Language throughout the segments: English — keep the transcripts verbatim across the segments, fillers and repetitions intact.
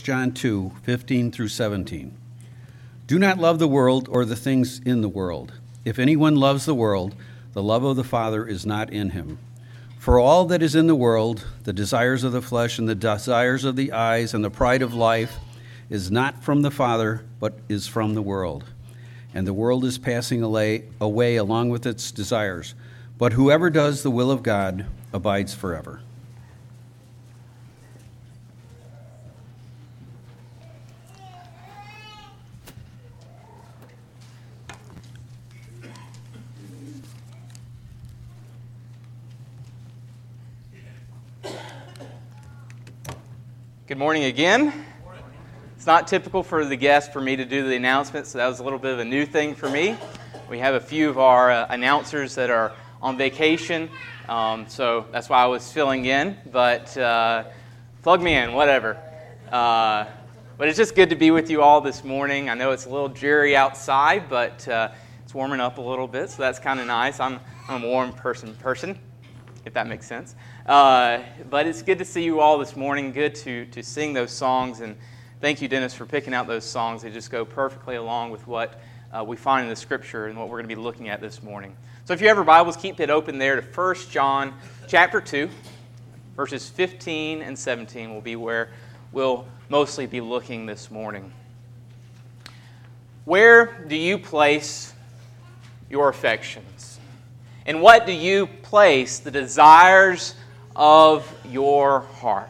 John two, fifteen through seventeen. Do not love the world or the things in the world. If anyone loves the world, the love of the Father is not in him. For all that is in the world, the desires of the flesh and the desires of the eyes and the pride of life, is not from the Father, but is from the world. And the world is passing away, away along with its desires. But whoever does the will of God abides forever. Good morning again. It's not typical for the guest for me to do the announcements, so that was a little bit of a new thing for me. We have a few of our uh, announcers that are on vacation, um, so that's why I was filling in, but uh, plug me in, whatever. Uh, but it's just good to be with you all this morning. I know it's a little dreary outside, but uh, it's warming up a little bit, so that's kind of nice. I'm, I'm a warm person person, if that makes sense. Uh, but it's good to see you all this morning. Good to to sing those songs, and thank you, Dennis, for picking out those songs. They just go perfectly along with what uh, we find in the Scripture and what we're going to be looking at this morning. So if you have your Bibles, keep it open there to First John chapter two, verses fifteen and seventeen will be where we'll mostly be looking this morning. Where do you place your affections? And what do you place the desires of your heart?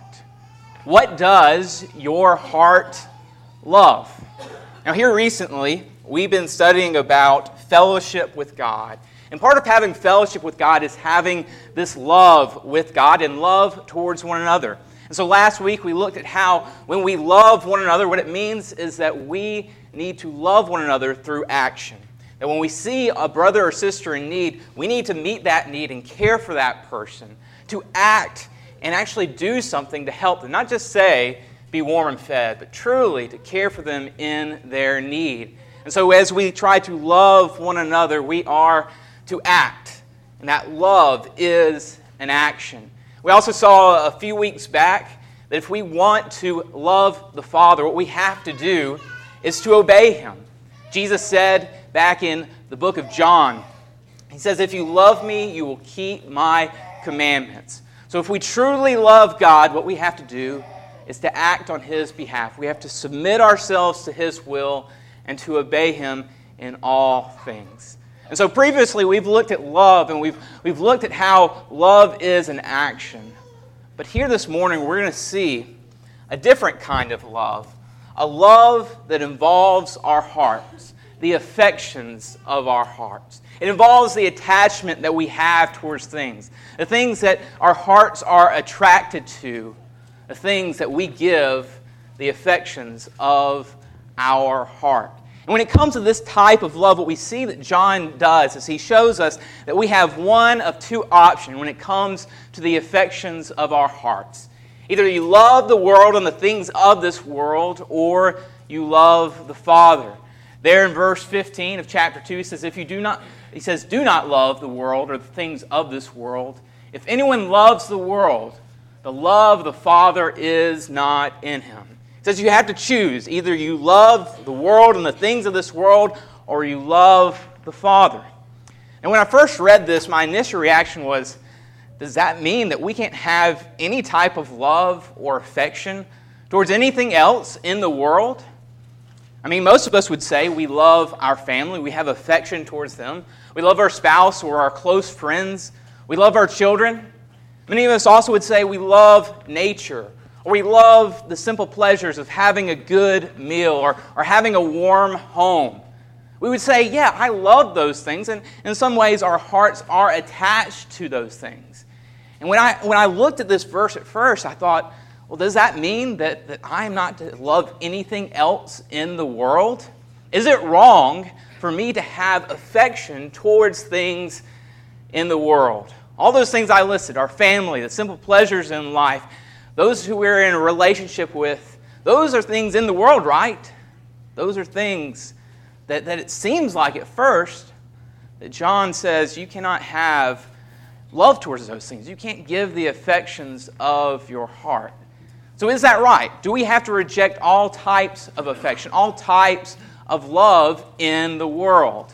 What does your heart love? Now, here recently, we've been studying about fellowship with God. And part of having fellowship with God is having this love with God and love towards one another. And so last week, we looked at how when we love one another, what it means is that we need to love one another through action. That when we see a brother or sister in need, we need to meet that need and care for that person, to act and actually do something to help them. Not just say, be warm and fed, but truly to care for them in their need. And so as we try to love one another, we are to act. And that love is an action. We also saw a few weeks back that if we want to love the Father, what we have to do is to obey Him. Jesus said back in the book of John, He says, if you love me, you will keep my commandments. So if we truly love God, what we have to do is to act on His behalf. We have to submit ourselves to His will and to obey Him in all things. And so previously we've looked at love and we've, we've looked at how love is an action. But here this morning we're going to see a different kind of love. A love that involves our hearts, the affections of our hearts. It involves the attachment that we have towards things, the things that our hearts are attracted to, the things that we give the affections of our heart. And when it comes to this type of love, what we see that John does is he shows us that we have one of two options when it comes to the affections of our hearts. Either you love the world and the things of this world, or you love the Father. There in verse fifteen of chapter two, he says, if you do not, he says, do not love the world or the things of this world. If anyone loves the world, the love of the Father is not in him. He says you have to choose. Either you love the world and the things of this world, or you love the Father. And when I first read this, my initial reaction was, does that mean that we can't have any type of love or affection towards anything else in the world? I mean, most of us would say we love our family. We have affection towards them. We love our spouse or our close friends. We love our children. Many of us also would say we love nature, or we love the simple pleasures of having a good meal or, or having a warm home. We would say, yeah, I love those things, and in some ways our hearts are attached to those things. And when I when I looked at this verse at first, I thought, well, does that mean that, that I am not to love anything else in the world? Is it wrong for me to have affection towards things in the world? All those things I listed, our family, the simple pleasures in life, those who we're in a relationship with, those are things in the world, right? Those are things that, that it seems like at first that John says you cannot have love towards those things. You can't give the affections of your heart. So is that right? Do we have to reject all types of affection, all types of love in the world?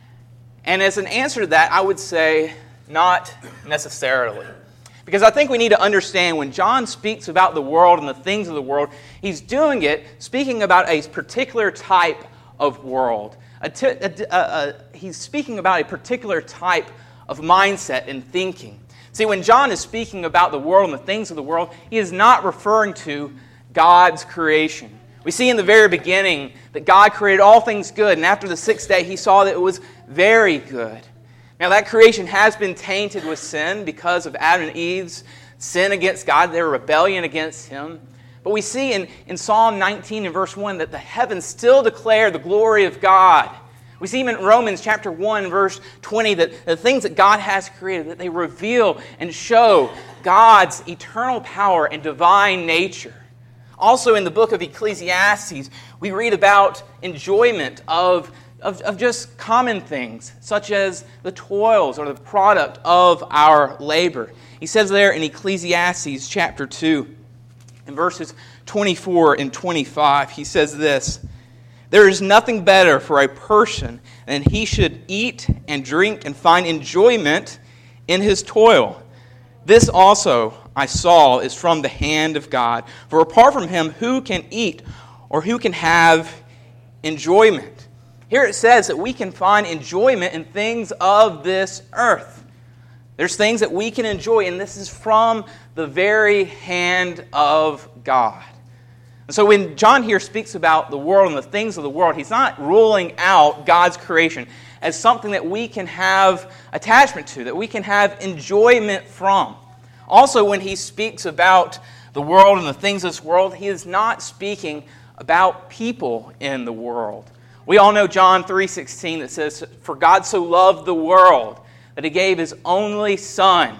And as an answer to that, I would say not necessarily. Because I think we need to understand when John speaks about the world and the things of the world, he's doing it speaking about a particular type of world. A t- a, a, a, he's speaking about a particular type of mindset and thinking. See, when John is speaking about the world and the things of the world, he is not referring to God's creation. We see in the very beginning that God created all things good, and after the sixth day, he saw that it was very good. Now, that creation has been tainted with sin because of Adam and Eve's sin against God, their rebellion against him. But we see in, in Psalm nineteen and verse one that the heavens still declare the glory of God. We see even in Romans chapter one, verse twenty, that the things that God has created, that they reveal and show God's eternal power and divine nature. Also in the book of Ecclesiastes, we read about enjoyment of, of, of just common things, such as the toils or the product of our labor. He says there in Ecclesiastes chapter two, in verses twenty-four and twenty-five, he says this, "There is nothing better for a person than he should eat and drink and find enjoyment in his toil. This also I saw is from the hand of God. For apart from him, who can eat or who can have enjoyment?" Here it says that we can find enjoyment in things of this earth. There's things that we can enjoy, and this is from the very hand of God. And so when John here speaks about the world and the things of the world, he's not ruling out God's creation as something that we can have attachment to, that we can have enjoyment from. Also, when he speaks about the world and the things of this world, he is not speaking about people in the world. We all know John three sixteen that says, "For God so loved the world that he gave his only Son."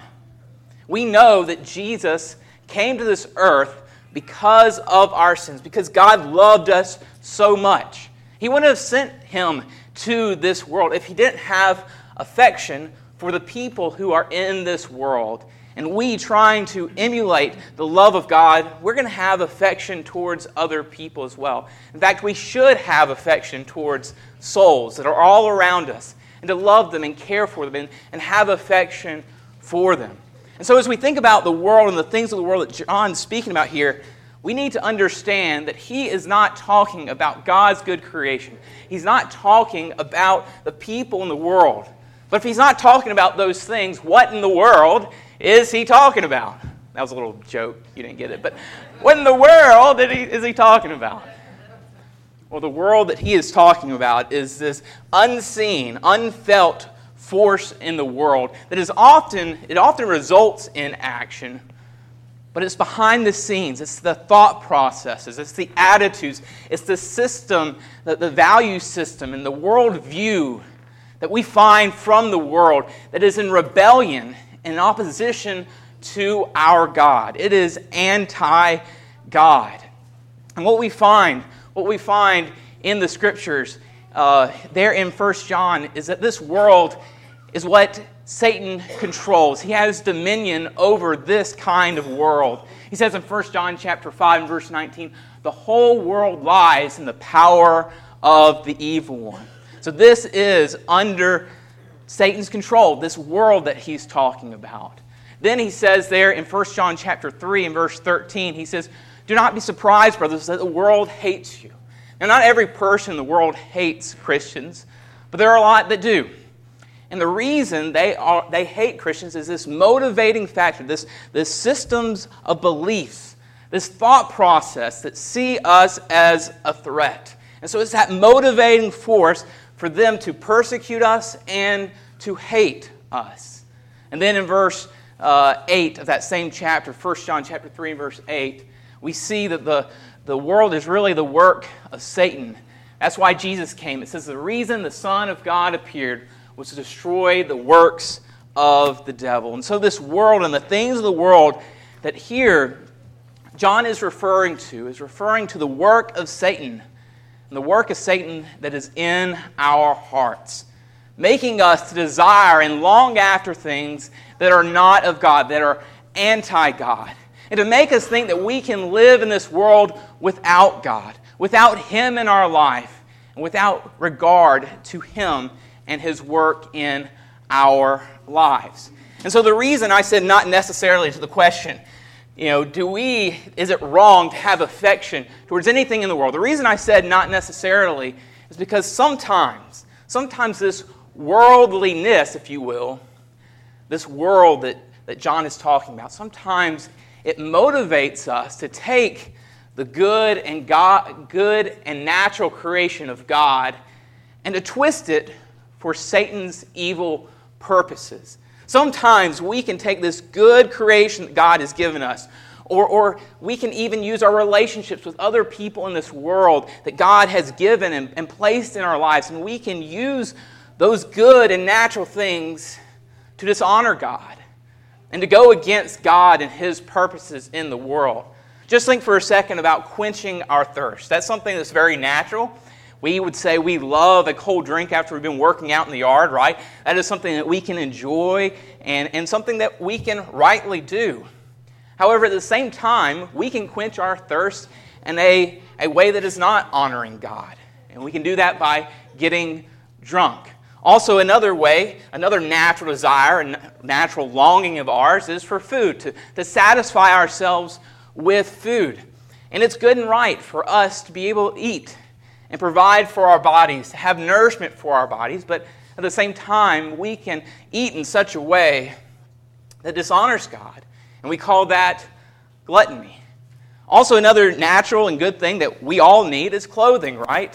We know that Jesus came to this earth because of our sins, because God loved us so much. He wouldn't have sent him to this world if he didn't have affection for the people who are in this world. And we, trying to emulate the love of God, we're going to have affection towards other people as well. In fact, we should have affection towards souls that are all around us, and to love them and care for them and, and have affection for them. And so as we think about the world and the things of the world that John's speaking about here, we need to understand that he is not talking about God's good creation. He's not talking about the people in the world. But if he's not talking about those things, what in the world is he talking about? That was a little joke. You didn't get it. But what in the world is he, is he talking about? Well, the world that he is talking about is this unseen, unfelt force in the world that is often, it often results in action, but it's behind the scenes. It's the thought processes. It's the attitudes. It's the system, the, the value system and the world view that we find from the world that is in rebellion, in opposition to our God. It is anti-God. And what we find, what we find in the Scriptures, uh, there in First John, is that this world is what Satan controls. He has dominion over this kind of world. He says in First John chapter five and verse nineteen, "The whole world lies in the power of the evil one." So this is under Satan's control, this world that he's talking about. Then he says there in First John chapter three and verse thirteen, he says, "Do not be surprised, brothers, that the world hates you." Now, not every person in the world hates Christians, but there are a lot that do. And the reason they are they hate Christians is this motivating factor, this, this systems of beliefs, this thought process that see us as a threat. And so it's that motivating force for them to persecute us and to hate us. And then in verse uh, eight of that same chapter, First John chapter three and verse eight, we see that the, the world is really the work of Satan. That's why Jesus came. It says the reason the Son of God appeared was to destroy the works of the devil. And so this world and the things of the world that here John is referring to is referring to the work of Satan. And the work of Satan that is in our hearts, making us to desire and long after things that are not of God, that are anti-God. and to make us think that we can live in this world without God, without Him in our life, and without regard to Him and His work in our lives. And so the reason I said not necessarily to the question, you know, do we, is it wrong to have affection towards anything in the world? The reason I said not necessarily is because sometimes, sometimes this worldliness, if you will, this world that, that John is talking about, sometimes it motivates us to take the good and God, good and natural creation of God and to twist it for Satan's evil purposes. Sometimes we can take this good creation that God has given us, or, or we can even use our relationships with other people in this world that God has given and, and placed in our lives, and we can use those good and natural things to dishonor God and to go against God and His purposes in the world. Just think for a second about quenching our thirst. That's something that's very natural. We would say we love a cold drink after we've been working out in the yard, right? That is something that we can enjoy and, and something that we can rightly do. However, at the same time, we can quench our thirst in a, a way that is not honoring God. And we can do that by getting drunk. Also, another way, another natural desire and natural longing of ours is for food, to, to satisfy ourselves with food. And it's good and right for us to be able to eat and provide for our bodies, to have nourishment for our bodies, but at the same time, we can eat in such a way that dishonors God. And we call that gluttony. Also, another natural and good thing that we all need is clothing, right?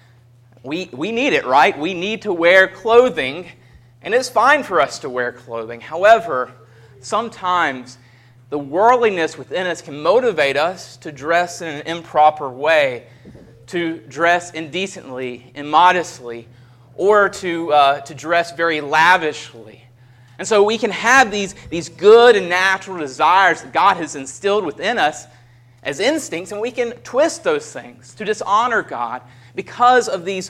We, we need it, right? We need to wear clothing, and it's fine for us to wear clothing. However, sometimes the worldliness within us can motivate us to dress in an improper way, to dress indecently, immodestly, or to, uh, to dress very lavishly. And so we can have these, these good and natural desires that God has instilled within us as instincts, and we can twist those things to dishonor God because of these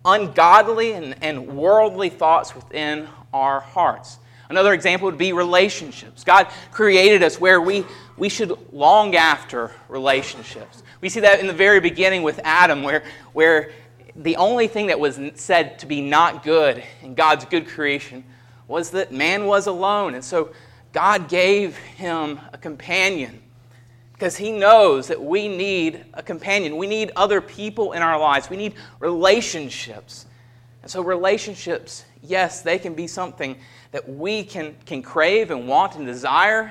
ungodly and, and worldly thoughts within our hearts. Another example would be relationships. God created us where we, we should long after relationships. We see that in the very beginning with Adam, where, where the only thing that was said to be not good in God's good creation was that man was alone. And so God gave him a companion because He knows that we need a companion. We need other people in our lives. We need relationships. And so relationships, yes, they can be something that we can, can crave and want and desire.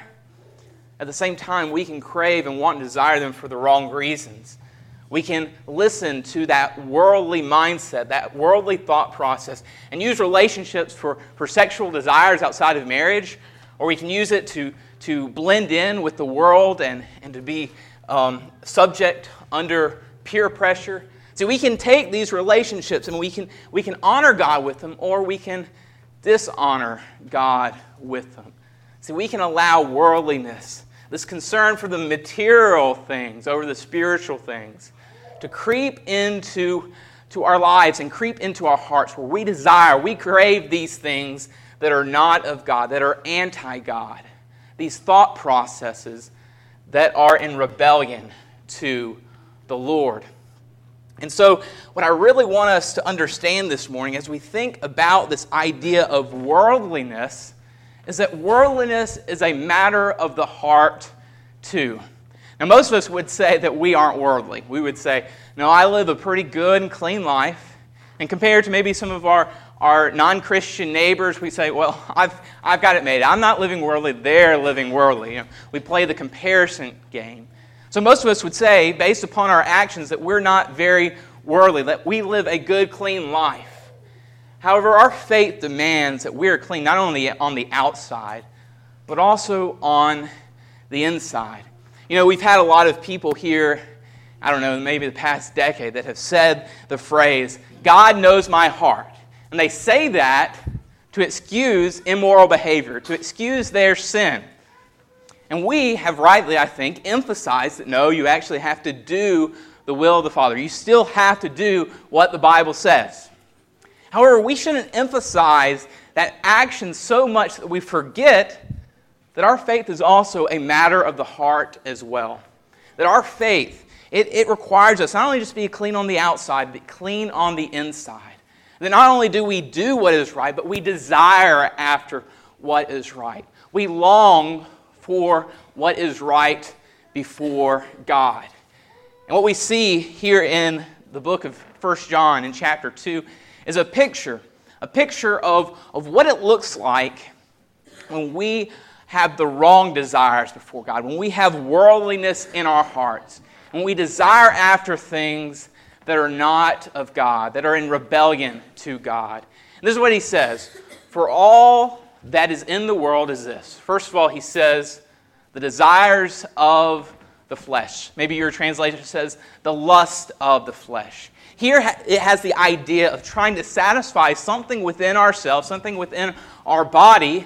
At the same time, we can crave and want and desire them for the wrong reasons. We can listen to that worldly mindset, that worldly thought process, and use relationships for, for sexual desires outside of marriage, or we can use it to, to blend in with the world and, and to be um, subject under peer pressure. See, we can take these relationships and we can, we can honor God with them, or we can dishonor God with them. See, we can allow worldliness, this concern for the material things over the spiritual things, to creep into to our lives and creep into our hearts where we desire, we crave these things that are not of God, that are anti-God. These thought processes that are in rebellion to the Lord. And so what I really want us to understand this morning as we think about this idea of worldliness is that worldliness is a matter of the heart too. Now, most of us would say that we aren't worldly. We would say, no, I live a pretty good and clean life. And compared to maybe some of our, our non-Christian neighbors, we say, well, I've, I've got it made. I'm not living worldly. They're living worldly. You know, we play the comparison game. So most of us would say, based upon our actions, that we're not very worldly, that we live a good, clean life. However, our faith demands that we are clean not only on the outside, but also on the inside. You know, we've had a lot of people here, I don't know, maybe the past decade, that have said the phrase, God knows my heart. And they say that to excuse immoral behavior, to excuse their sin. And we have rightly, I think, emphasized that no, you actually have to do the will of the Father. You still have to do what the Bible says. However, we shouldn't emphasize that action so much that we forget that our faith is also a matter of the heart as well. That our faith, it, it requires us not only just to be clean on the outside, but clean on the inside. And that not only do we do what is right, but we desire after what is right. We long for what is right before God. And what we see here in the book of First John in chapter two is a picture, a picture of, of what it looks like when we have the wrong desires before God, when we have worldliness in our hearts, when we desire after things that are not of God, that are in rebellion to God. And this is what he says, for all that is in the world is this. First of all, he says, the desires of the flesh. Maybe your translation says, the lust of the flesh. Here it has the idea of trying to satisfy something within ourselves, something within our body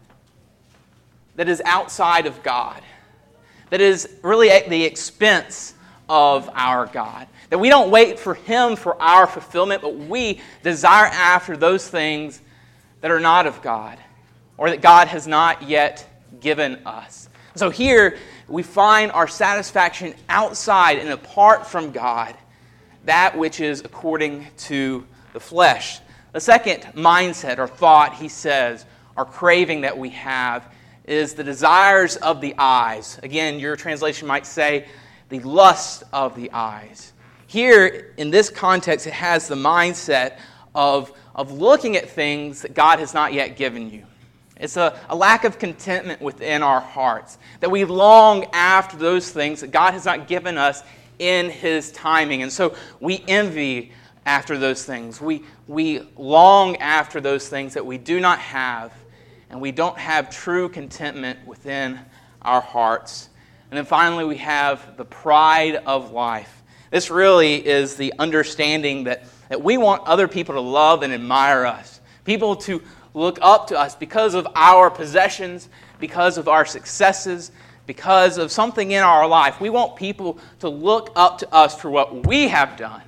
that is outside of God, that is really at the expense of our God. That we don't wait for Him for our fulfillment, but we desire after those things that are not of God, or that God has not yet given us. So here we find our satisfaction outside and apart from God, that which is according to the flesh. The second mindset or thought, he says, or craving that we have, is the desires of the eyes. Again, your translation might say, the lust of the eyes. Here, in this context, it has the mindset of, of looking at things that God has not yet given you. It's a, a lack of contentment within our hearts, that we long after those things that God has not given us in His timing. And so we envy after those things. We, we long after those things that we do not have, and we don't have true contentment within our hearts. And then finally, we have the pride of life. This really is the understanding that, that we want other people to love and admire us. People to look up to us because of our possessions, because of our successes, because of something in our life. We want people to look up to us for what we have done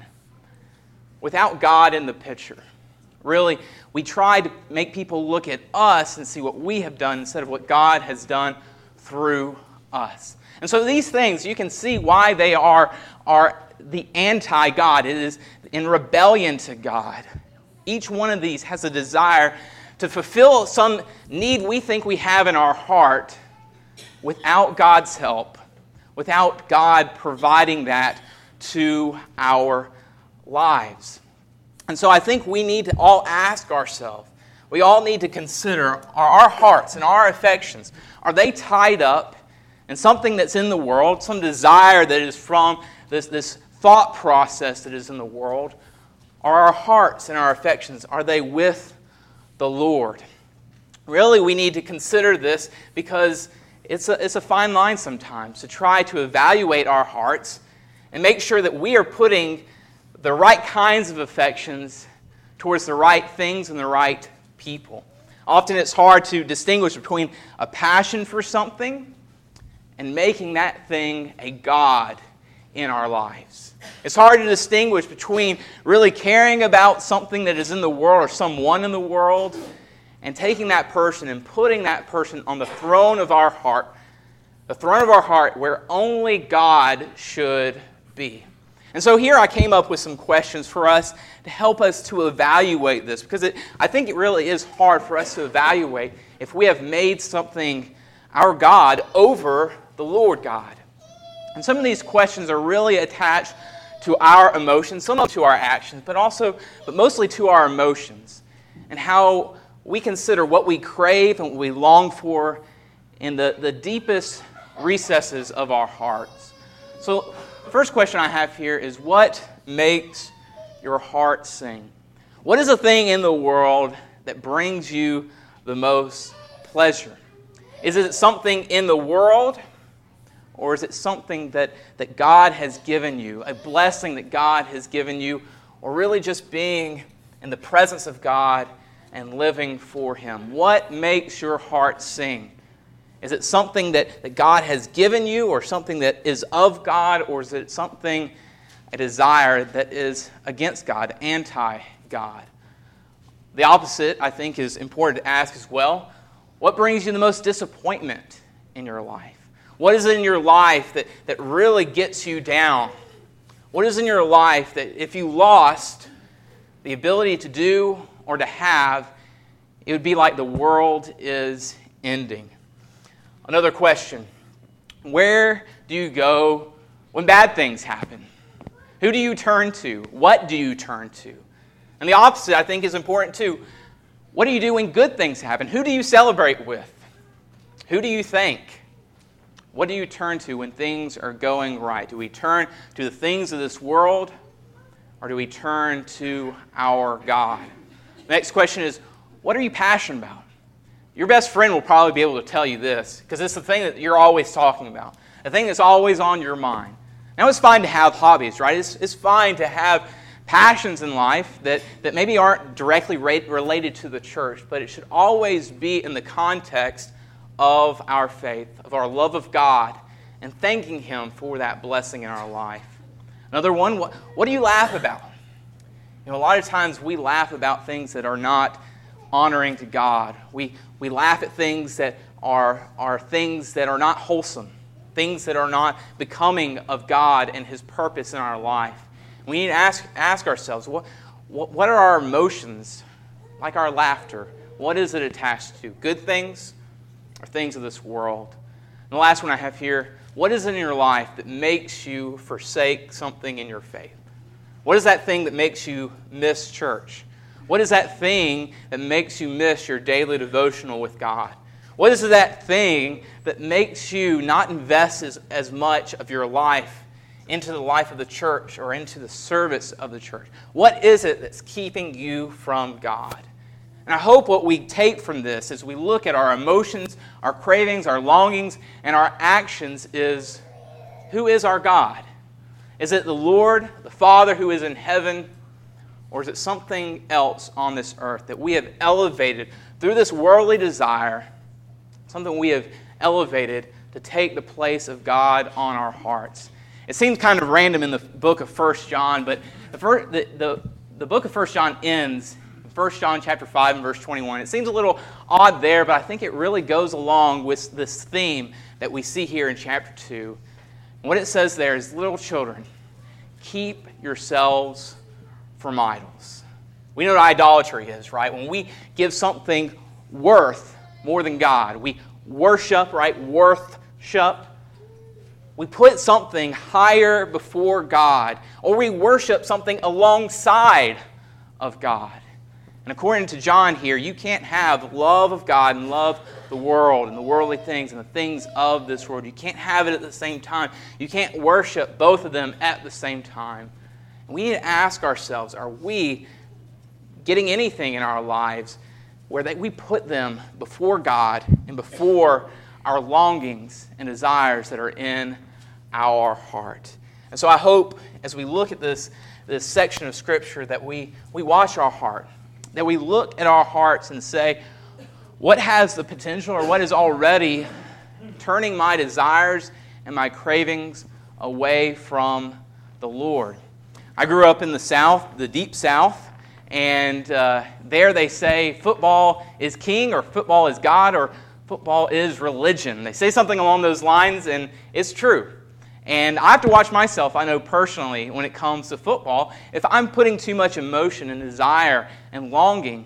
without God in the picture. Really, we try to make people look at us and see what we have done instead of what God has done through us. And so these things, you can see why they are, are the anti-God. It is in rebellion to God. Each one of these has a desire to fulfill some need we think we have in our heart without God's help, without God providing that to our lives. And so I think we need to all ask ourselves, we all need to consider, are our hearts and our affections, are they tied up in something that's in the world, some desire that is from this, this thought process that is in the world? Are our hearts and our affections, are they with the Lord? Really, we need to consider this because it's a, it's a fine line sometimes to try to evaluate our hearts and make sure that we are putting the right kinds of affections towards the right things and the right people. Often it's hard to distinguish between a passion for something and making that thing a god in our lives. It's hard to distinguish between really caring about something that is in the world or someone in the world and taking that person and putting that person on the throne of our heart, the throne of our heart where only God should be. And so here I came up with some questions for us to help us to evaluate this, because it, I think it really is hard for us to evaluate if we have made something our God over the Lord God. And some of these questions are really attached to our emotions, some to our actions, but also, but mostly to our emotions, and how we consider what we crave and what we long for in the, the deepest recesses of our hearts. So the first question I have here is, what makes your heart sing? What is a thing in the world that brings you the most pleasure? Is it something in the world, or is it something that, that God has given you, a blessing that God has given you, or really just being in the presence of God and living for Him? What makes your heart sing? Is it something that, that God has given you, or something that is of God, or is it something, a desire that is against God, anti-God? The opposite, I think, is important to ask as well. What brings you the most disappointment in your life? What is it in your life that, that really gets you down? What is in your life that if you lost the ability to do or to have, it would be like the world is ending? Another question. Where do you go when bad things happen? Who do you turn to? What do you turn to? And the opposite, I think, is important too. What do you do when good things happen? Who do you celebrate with? Who do you thank? What do you turn to when things are going right? Do we turn to the things of this world, or do we turn to our God? The next question is, what are you passionate about? Your best friend will probably be able to tell you this, because it's the thing that you're always talking about, the thing that's always on your mind. Now, it's fine to have hobbies, right? It's, it's fine to have passions in life that, that maybe aren't directly related to the church, but it should always be in the context of our faith, of our love of God, and thanking Him for that blessing in our life. Another one, what, what do you laugh about? You know, a lot of times we laugh about things that are not honoring to God. We, we laugh at things that are, are things that are not wholesome, things that are not becoming of God and His purpose in our life. We need to ask, ask ourselves, what, what, what are our emotions, like our laughter? What is it attached to? Good things or things of this world? And the last one I have here, what is it in your life that makes you forsake something in your faith? What is that thing that makes you miss church? What is that thing that makes you miss your daily devotional with God? What is that thing that makes you not invest as, as much of your life into the life of the church or into the service of the church? What is it that's keeping you from God? And I hope what we take from this as we look at our emotions, our cravings, our longings, and our actions is, who is our God? Is it the Lord, the Father who is in heaven, or is it something else on this earth that we have elevated through this worldly desire, something we have elevated to take the place of God on our hearts? It seems kind of random in the book of First John, but the, first, the, the, the book of First John ends in First John chapter five and verse twenty-one. It seems a little odd there, but I think it really goes along with this theme that we see here in chapter two. And what it says there is, little children, keep yourselves from idols. We know what idolatry is, right? When we give something worth more than God, we worship, right? Worthship. We put something higher before God, or we worship something alongside of God. And according to John here, you can't have love of God and love the world and the worldly things and the things of this world. You can't have it at the same time. You can't worship both of them at the same time. And we need to ask ourselves, are we getting anything in our lives where that we put them before God and before our longings and desires that are in our heart? And so I hope as we look at this, this section of Scripture that we, we watch our heart, that we look at our hearts and say, what has the potential or what is already turning my desires and my cravings away from the Lord? I grew up in the South, the deep South, and uh, there they say football is king or football is God or football is religion. They say something along those lines, and it's true. And I have to watch myself, I know personally, when it comes to football, if I'm putting too much emotion and desire and longing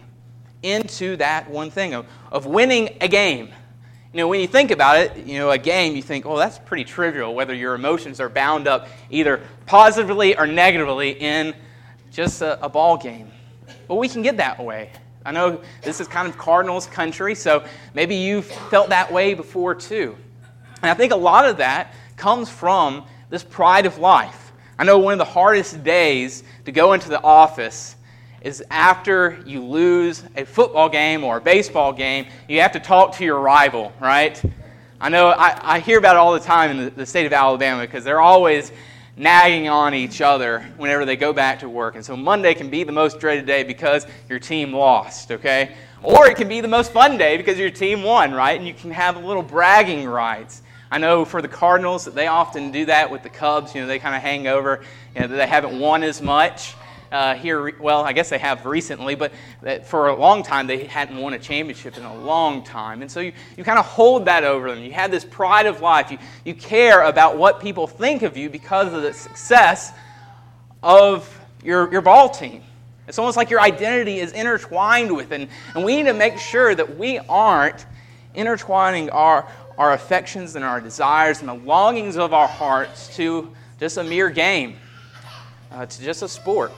into that one thing of, of winning a game. You know, when you think about it, you know, a game, you think, oh, that's pretty trivial, whether your emotions are bound up either positively or negatively in just a, a ball game. But we can get that way. I know this is kind of Cardinals country, so maybe you've felt that way before too. And I think a lot of that comes from this pride of life. I know one of the hardest days to go into the office is after you lose a football game or a baseball game, you have to talk to your rival, right? I know I, I hear about it all the time in the, the state of Alabama because they're always nagging on each other whenever they go back to work. And so Monday can be the most dreaded day because your team lost, okay? Or it can be the most fun day because your team won, right? And you can have a little bragging rights. I know for the Cardinals that they often do that with the Cubs. You know, they kind of hang over, you know, that they haven't won as much. uh, here, well, I guess they have recently, but that for a long time they hadn't won a championship in a long time. And so you, you kind of hold that over them. You have this pride of life. You, you care about what people think of you because of the success of your, your ball team. It's almost like your identity is intertwined with it. And, and we need to make sure that we aren't intertwining our, our affections and our desires and the longings of our hearts to just a mere game, uh, to just a sport.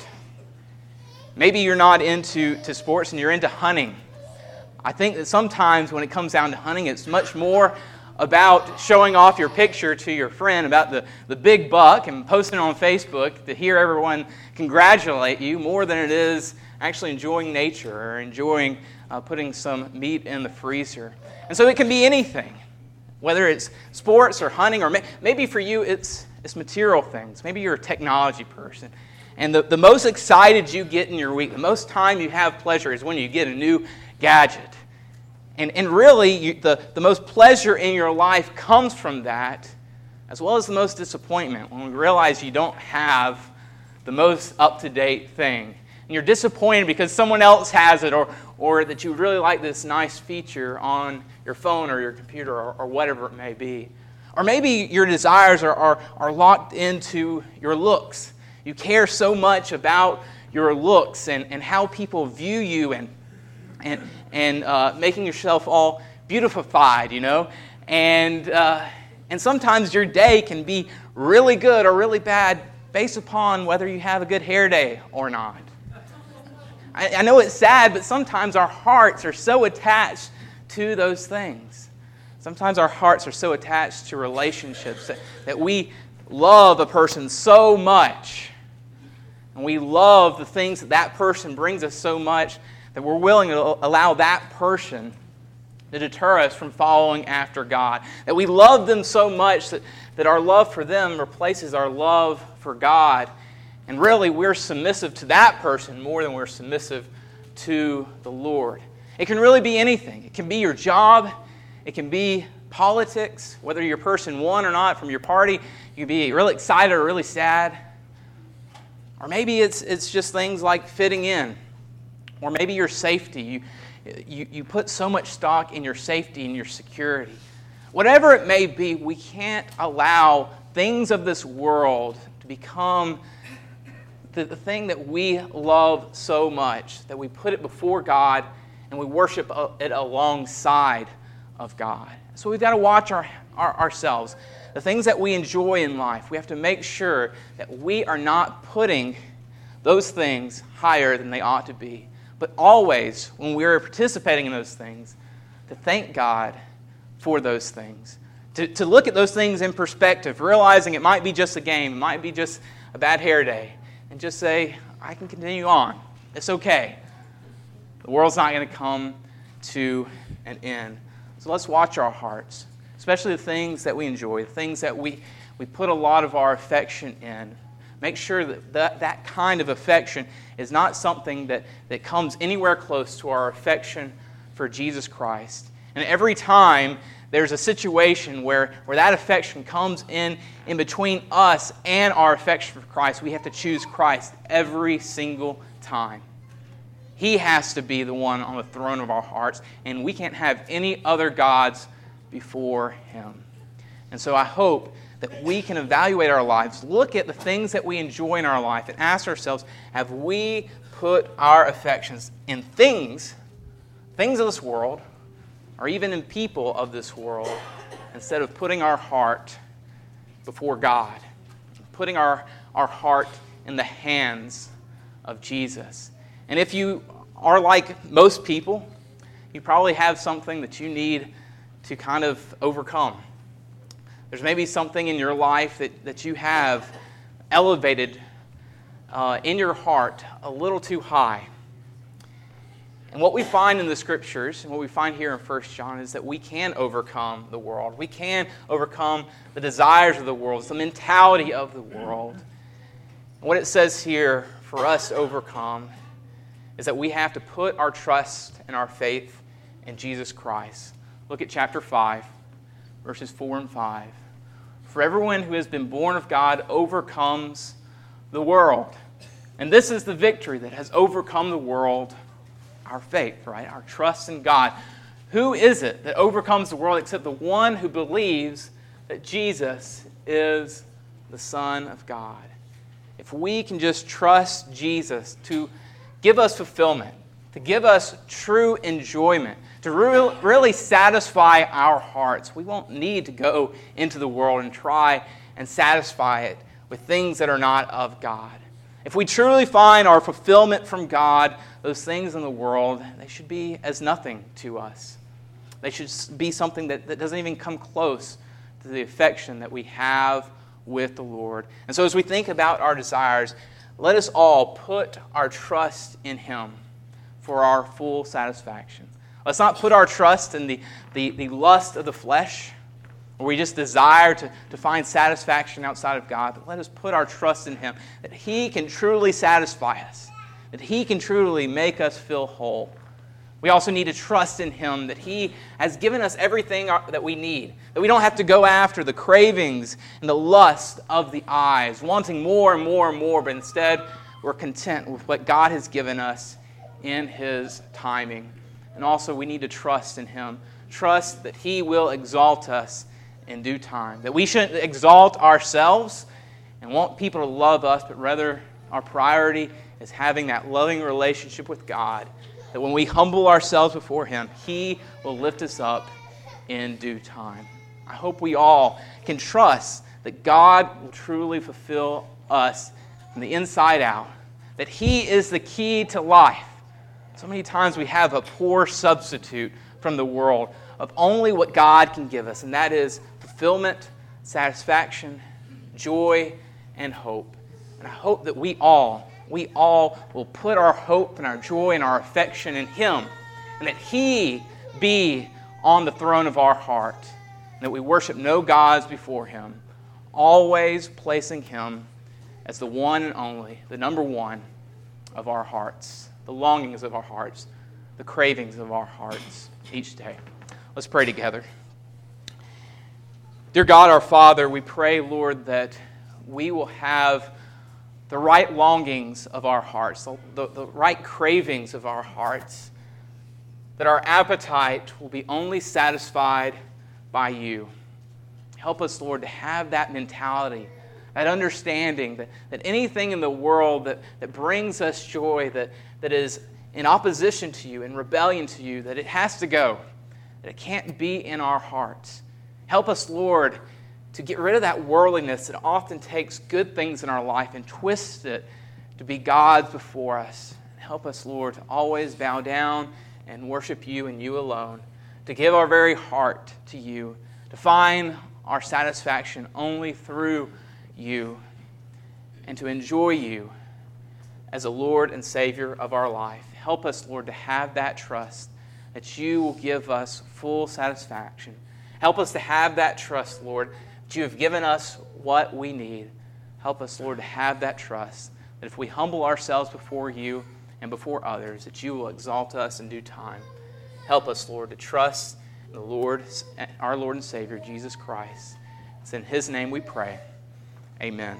Maybe you're not into to sports and you're into hunting. I think that sometimes when it comes down to hunting, it's much more about showing off your picture to your friend about the, the big buck and posting it on Facebook to hear everyone congratulate you more than it is actually enjoying nature or enjoying uh, putting some meat in the freezer. And so it can be anything, whether it's sports or hunting, or may, maybe for you it's, it's material things. Maybe you're a technology person. And the, the most excited you get in your week, the most time you have pleasure is when you get a new gadget. And, and really, you, the, the most pleasure in your life comes from that, as well as the most disappointment when we realize you don't have the most up-to-date thing. And you're disappointed because someone else has it, or, or that you really like this nice feature on your phone or your computer or, or whatever it may be. Or maybe your desires are, are, are locked into your looks. You care so much about your looks and, and how people view you and and and uh, making yourself all beautified, you know. And uh, and sometimes your day can be really good or really bad based upon whether you have a good hair day or not. I, I know it's sad, but sometimes our hearts are so attached to those things. Sometimes our hearts are so attached to relationships that, that we love a person so much, and we love the things that that person brings us so much that we're willing to allow that person to deter us from following after God. That we love them so much that, that our love for them replaces our love for God. And really, we're submissive to that person more than we're submissive to the Lord. It can really be anything. It can be your job. It can be politics, whether your person won or not from your party. You can be really excited or really sad. Or maybe it's, it's just things like fitting in. Or maybe your safety. You, you, you put so much stock in your safety and your security. Whatever it may be, we can't allow things of this world to become the, the thing that we love so much, that we put it before God and we worship it alongside of God. So we've got to watch our, our, ourselves. The things that we enjoy in life, we have to make sure that we are not putting those things higher than they ought to be. But always, when we're participating in those things, to thank God for those things. To, to look at those things in perspective, realizing it might be just a game, it might be just a bad hair day, and just say, I can continue on. It's okay. The world's not going to come to an end. So let's watch our hearts, especially the things that we enjoy, the things that we, we put a lot of our affection in. Make sure that, that that kind of affection is not something that, that comes anywhere close to our affection for Jesus Christ. And every time there's a situation where, where that affection comes in, in between us and our affection for Christ, we have to choose Christ every single time. He has to be the one on the throne of our hearts, and we can't have any other gods before Him. And so I hope that we can evaluate our lives, look at the things that we enjoy in our life, and ask ourselves, have we put our affections in things, things of this world, or even in people of this world, instead of putting our heart before God, putting our, our heart in the hands of Jesus. And if you are like most people, you probably have something that you need to kind of overcome. There's maybe something in your life that, that you have elevated uh, in your heart a little too high. And what we find in the Scriptures, and what we find here in First John, is that we can overcome the world. We can overcome the desires of the world, the mentality of the world. And what it says here for us to overcome is that we have to put our trust and our faith in Jesus Christ. Look at chapter five, verses four and five. For everyone who has been born of God overcomes the world. And this is the victory that has overcome the world, our faith, right? Our trust in God. Who is it that overcomes the world except the one who believes that Jesus is the Son of God? If we can just trust Jesus to give us fulfillment, to give us true enjoyment, to re- really satisfy our hearts, we won't need to go into the world and try and satisfy it with things that are not of God. If we truly find our fulfillment from God, those things in the world, they should be as nothing to us. They should be something that, that doesn't even come close to the affection that we have with the Lord. And so as we think about our desires, let us all put our trust in Him for our full satisfaction. Let's not put our trust in the, the, the lust of the flesh, where we just desire to, to find satisfaction outside of God, but let us put our trust in Him, that He can truly satisfy us, that He can truly make us feel whole. We also need to trust in Him that He has given us everything that we need, that we don't have to go after the cravings and the lust of the eyes, wanting more and more and more, but instead we're content with what God has given us in His timing. And also we need to trust in Him, trust that He will exalt us in due time, that we shouldn't exalt ourselves and want people to love us, but rather our priority is having that loving relationship with God, that when we humble ourselves before Him, He will lift us up in due time. I hope we all can trust that God will truly fulfill us from the inside out, that He is the key to life. So many times we have a poor substitute from the world of only what God can give us, and that is fulfillment, satisfaction, joy, and hope. And I hope that we all, we all will put our hope and our joy and our affection in Him, and that He be on the throne of our heart, and that we worship no gods before Him, always placing Him as the one and only, the number one of our hearts, the longings of our hearts, the cravings of our hearts each day. Let's pray together. Dear God, our Father, we pray, Lord, that we will have the right longings of our hearts, the, the, the right cravings of our hearts, that our appetite will be only satisfied by You. Help us, Lord, to have that mentality, that understanding that, that anything in the world that, that brings us joy, that, that is in opposition to You, in rebellion to You, that it has to go, that it can't be in our hearts. Help us, Lord, to get rid of that worldliness that often takes good things in our life and twists it to be gods before us. Help us, Lord, to always bow down and worship You and You alone, to give our very heart to You, to find our satisfaction only through You, and to enjoy You as a Lord and Savior of our life. Help us, Lord, to have that trust that You will give us full satisfaction. Help us to have that trust, Lord, that You have given us what we need. Help us, Lord, to have that trust that if we humble ourselves before You and before others, that You will exalt us in due time. Help us, Lord, to trust in the Lord, our Lord and Savior, Jesus Christ. It's in His name we pray. Amen.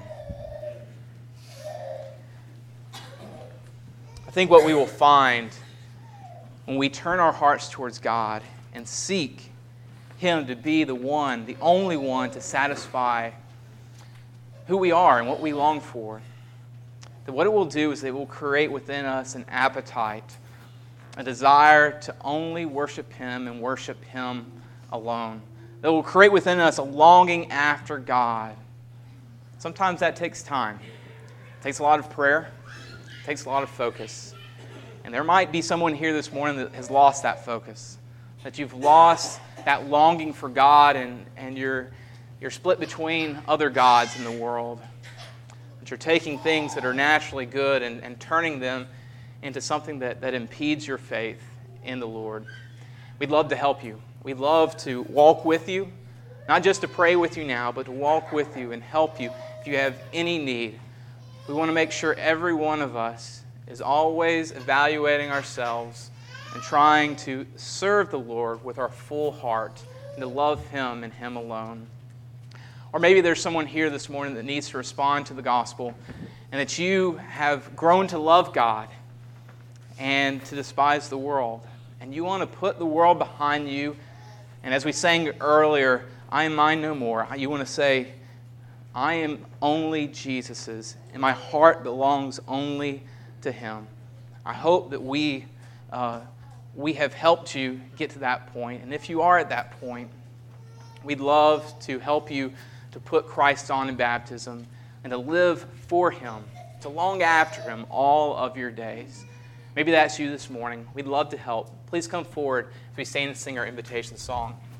I think what we will find when we turn our hearts towards God and seek Him to be the one, the only one to satisfy who we are and what we long for, that what it will do is it will create within us an appetite, a desire to only worship Him and worship Him alone. That will create within us a longing after God. Sometimes that takes time. It takes a lot of prayer. It takes a lot of focus. And there might be someone here this morning that has lost that focus, that you've lost that longing for God and, and you're, you're split between other gods in the world. That you're taking things that are naturally good and, and turning them into something that, that impedes your faith in the Lord. We'd love to help you. We'd love to walk with you, not just to pray with you now, but to walk with you and help you if you have any need. We want to make sure every one of us is always evaluating ourselves and trying to serve the Lord with our full heart and to love Him and Him alone. Or maybe there's someone here this morning that needs to respond to the gospel and that you have grown to love God and to despise the world. And you want to put the world behind you. And as we sang earlier, I am mine no more. You want to say, I am only Jesus's, and my heart belongs only to Him. I hope that we uh, we have helped you get to that point. And if you are at that point, we'd love to help you to put Christ on in baptism and to live for Him, to long after Him all of your days. Maybe that's you this morning. We'd love to help. Please come forward as we stand and sing our invitation song.